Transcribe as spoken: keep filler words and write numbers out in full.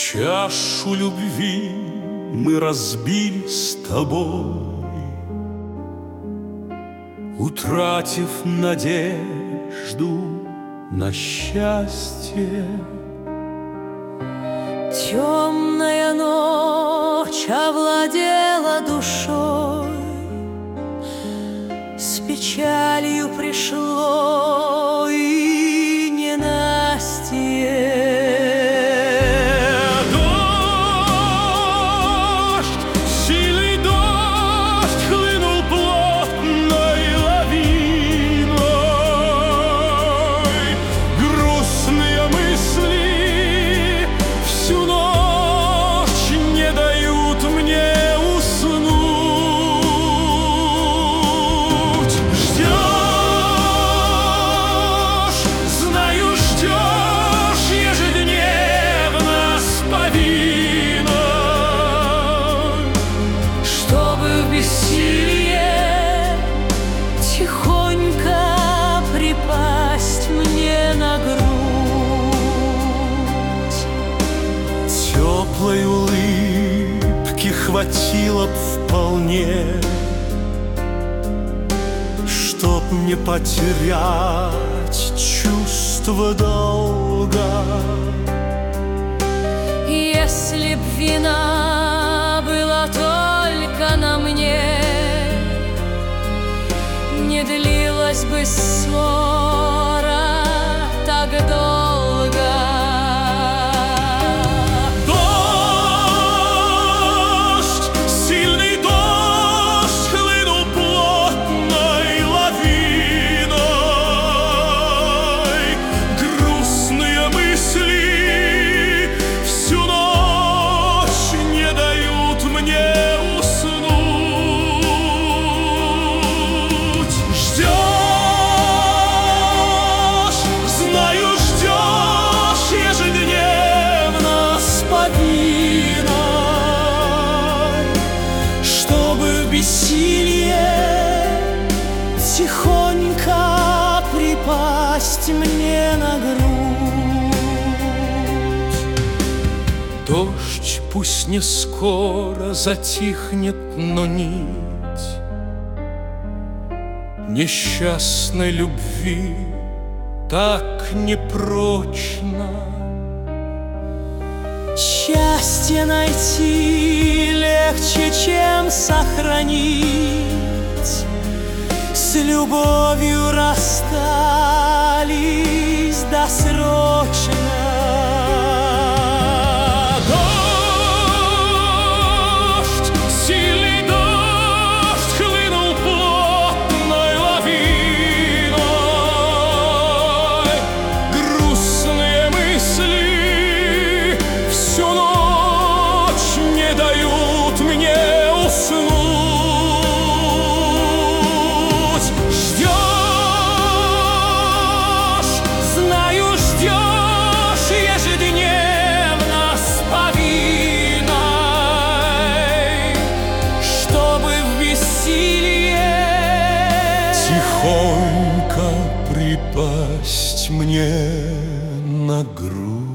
Чашу любви мы разбили с тобой, утратив надежду на счастье. Темная ночь овладела душой, с печалью пришло и ненастье. Бессилие тихонько припасть мне на грудь. Теплой улыбки хватило б вполне, чтоб не потерять чувство долга. Если б вина была только на мне, не длилась бы ссора так долго. Дождь, сильный дождь хлынул плотной лавиной. Грустные мысли всю ночь не дают мне уснуть. Ждешь, знаю, ждешь ежедневно с повинной, чтобы в бессилие тихонько припасть мне на грудь. Дождь пусть не скоро затихнет, но нить несчастной любви так непрочна. Счастье найти легче, чем сохранить. С любовью расстались досрочно. Дождь, сильный дождь хлынул плотной лавиной. Грустные мысли всю ночь не дают мне уснуть. Ждешь, знаю, ждешь ежедневно с повинной, чтобы в бессилие тихонько припасть мне на грудь.